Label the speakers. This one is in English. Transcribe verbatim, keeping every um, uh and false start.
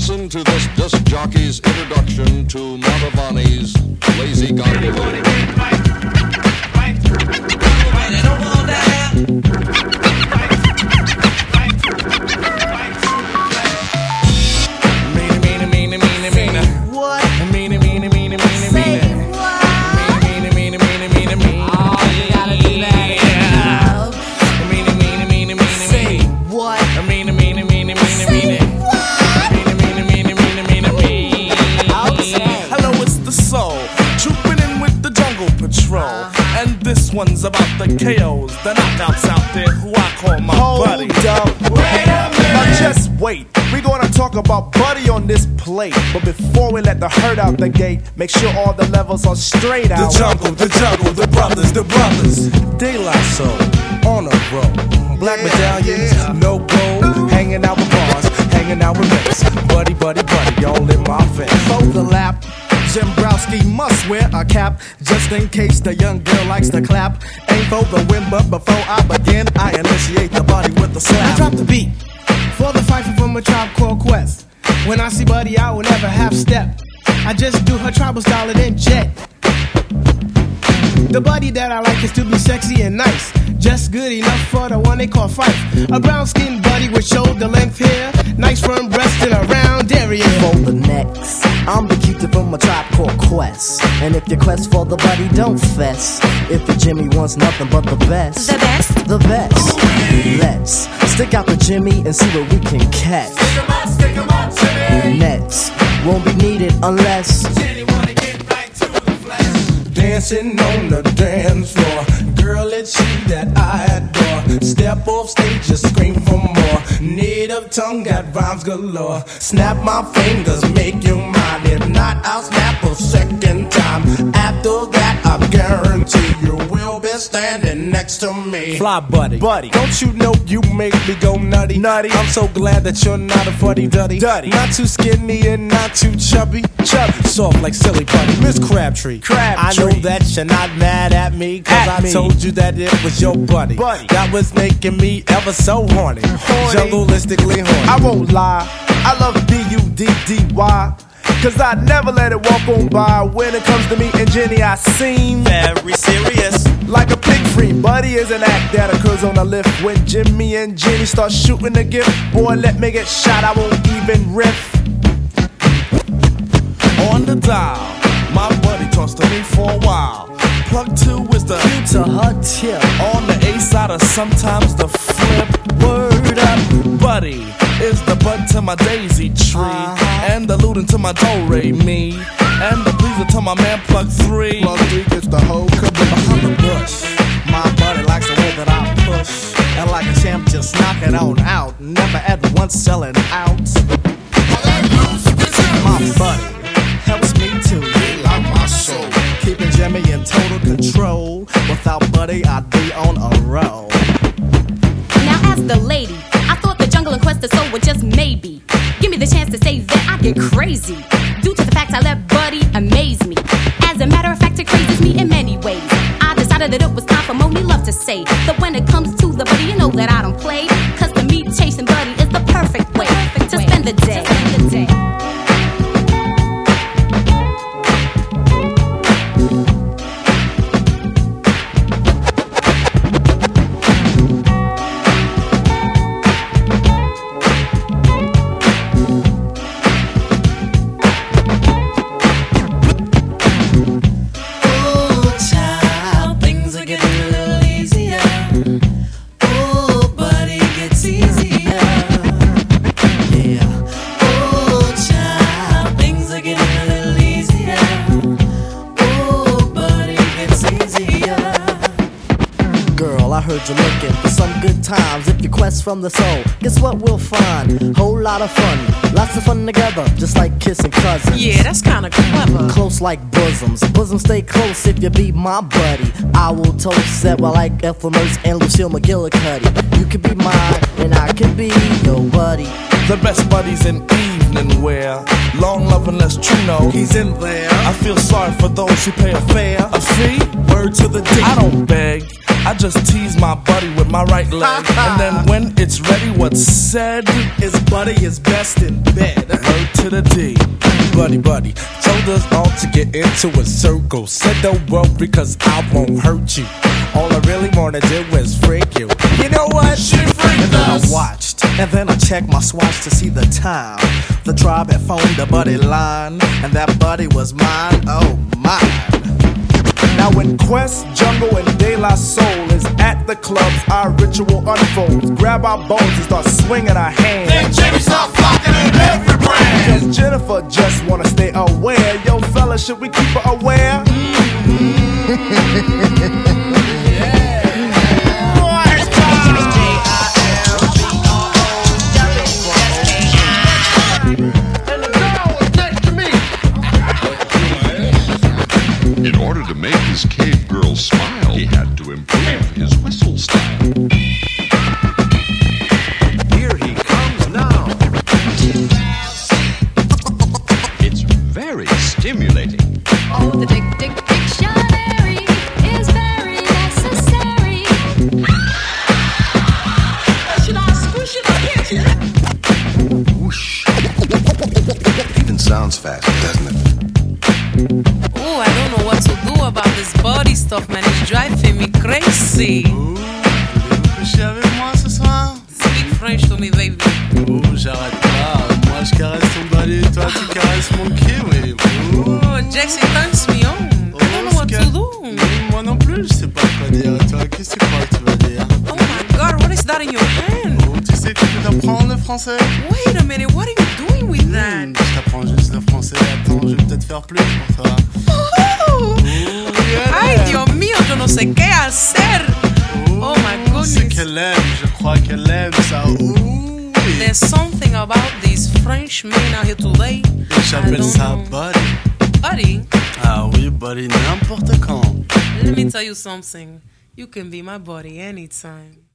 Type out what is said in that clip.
Speaker 1: Listen to this disc jockey's introduction to Montavani's Lazy Gondola.
Speaker 2: This one's about the K Os, the knockouts out there who I call my
Speaker 3: Hold
Speaker 2: buddy.
Speaker 3: Up. Wait a minute. Now just wait. We gonna talk about Buddy on this plate. But before we let the herd out the gate, make sure all the levels are straight out.
Speaker 2: The jungle, the jungle, the brothers, the brothers.
Speaker 3: De La Soul, on a roll. Black yeah, medallions, yeah. No gold. Hanging out with bars, hanging out with mates. Buddy, buddy, buddy, all in my face. For the lap. Jimbrowski must wear a cap, just in case the young girl likes to clap. Ain't for the win, but before I begin, I initiate the body with the slap.
Speaker 4: I drop the beat for the fight from a Tribe Called Quest. When I see Buddy, I will never half step. I just do her tribal style and then jet. The Buddy that I like is to be sexy and nice, just good enough for the one they call Fife. A brown-skinned Buddy with shoulder-length hair, nice firm breast and a round area.
Speaker 5: For the next, I'm the cutie from a Tribe Called Quest. And if your quest for the Buddy, don't fess. If your Jimmy wants nothing but the best,
Speaker 6: the best,
Speaker 5: the best. Let's stick out the Jimmy and see what we can catch.
Speaker 2: Stick 'em out, stick 'em out, Jimmy.
Speaker 5: Nets won't be needed unless
Speaker 2: Jenny wanna get right to the flesh.
Speaker 3: Dancing on the dance floor, girl, it's you that I adore. Step off stage, just scream for more. Native tongue got rhymes galore. Snap my fingers, make you mine. If not, I'll snap a second time. After that, I guarantee you will be standing next to me.
Speaker 4: Fly Buddy,
Speaker 3: Buddy, don't you know you make me go nutty? Nutty. I'm so glad that you're not a fuddy-duddy. Duddy. Not too skinny and not too chubby. Chubby. Soft like silly putty. Miss Crabtree. Crabtree. I know that you're not mad at me, cause at I me. told you that it was your buddy. buddy. That was making me ever so horny. horny. Jungleistically horny. I won't lie, I love B U D D Y. Cause I never let it walk on by. When it comes to me and Jenny, I seem
Speaker 2: very serious,
Speaker 3: like a pig free. Buddy is an act that occurs on a lift. When Jimmy and Jenny start shooting the gift, boy, let me get shot, I won't even riff.
Speaker 2: On the dial, my buddy talks to me for a while. Plug two is the
Speaker 5: Q to her tip.
Speaker 2: On the A side or sometimes the flip. Word up, Buddy is the bud to my daisy tree, uh-huh. And the lootin' to my do-re-mi, and the pleaser to my man Plug three.
Speaker 3: Plug three gets the whole caboose.
Speaker 4: Behind the bush, my buddy likes the way that I push, and like a champ just knock it on out, never at once selling out. My buddy helps me to heal out my soul, keeping Jimmy in total control. Without Buddy, I'd be on a roll.
Speaker 6: Now as the lady, I thought the jungle and quest of soul were just maybe. Give me the chance to say that I get crazy, due to the fact I let Buddy amaze me. As a matter of fact, it crazes me in many ways. I decided that it was time for Moni Love to say that when it comes to the Buddy, you know that I don't play. Cause to me, chasing Buddy is the perfect way to spend the day. To spend the day.
Speaker 5: You're looking for some good times. If you quest from the soul, guess what we'll find? Whole lot of fun, lots of fun together, just like kissing cousins.
Speaker 7: Yeah, that's kinda clever.
Speaker 5: Close like bosoms, bosoms stay close if you be my buddy. I will toast that I like Ethel Mertz and Lucille McGillicuddy. You can be mine and I can be your buddy.
Speaker 2: The best buddies in evening wear, long love and less true know
Speaker 4: he's in there.
Speaker 2: I feel sorry for those who pay a fare,
Speaker 4: a fee,
Speaker 2: word to the D. I don't beg, I just tease my buddy with my right leg. And then when it's ready, what's said
Speaker 3: His buddy is best in bed.
Speaker 2: Word to the D.
Speaker 3: Buddy, buddy, told us all to get into a circle. Said don't worry, cause I won't hurt you. All I really wanna do is freak you. You know what?
Speaker 2: She freaked
Speaker 3: And then I
Speaker 2: us.
Speaker 3: watched, and then I checked my swatch to see the time. The tribe had phoned the buddy line, and that buddy was mine, oh mine. Now when Quest, Jungle, and De La Soul is at the clubs, our ritual unfolds. Grab our bones and start swinging our hands.
Speaker 2: Then Jimmy start flocking in every brand.
Speaker 3: Cause Jennifer just wanna stay aware. Yo, fella, should we keep her aware?
Speaker 7: In order to make his cave girl smile, he had to improve his whistle style.
Speaker 8: Here he comes now.
Speaker 7: It's very stimulating.
Speaker 6: Oh, the big dick dictionary is very necessary. Should I squish it or hit it?
Speaker 8: Whoosh. Even sounds faster, doesn't it?
Speaker 9: Oh, I don't know what to do about this body stuff, man. It's driving me crazy.
Speaker 2: Voulez-vous coucher avec moi ce soir?
Speaker 9: Speak French to me, baby.
Speaker 2: Oh, j'arrête pas. Moi, je caresse ton balai, toi, tu caresses mon kiwi. Oh,
Speaker 9: Oh, Jackson turns me on. I don't know what to do.
Speaker 2: Moi non plus, je sais pas quoi dire. Toi, qu'est-ce que tu crois que tu vas dire?
Speaker 9: Oh my God, what is that in your hand?
Speaker 2: Oh, tu sais que tu peux t'apprendre le français?
Speaker 9: Wait a minute, what are you doing with that?
Speaker 2: Hmm, je t'apprends juste le français. Attends, je vais peut-être faire plus pour toi.
Speaker 9: Oh, ay, Dios mío, yo no sé qué hacer. Oh my
Speaker 2: C'est
Speaker 9: goodness.
Speaker 2: qu'elle aime, je crois qu'elle aime ça. Ouh,
Speaker 9: There's something about these French men out here today. I
Speaker 2: j'appelle
Speaker 9: don't
Speaker 2: ça
Speaker 9: know.
Speaker 2: buddy.
Speaker 9: Buddy,
Speaker 2: Ah oui, buddy, n'importe quand.
Speaker 9: let me tell you something. You can be my buddy anytime.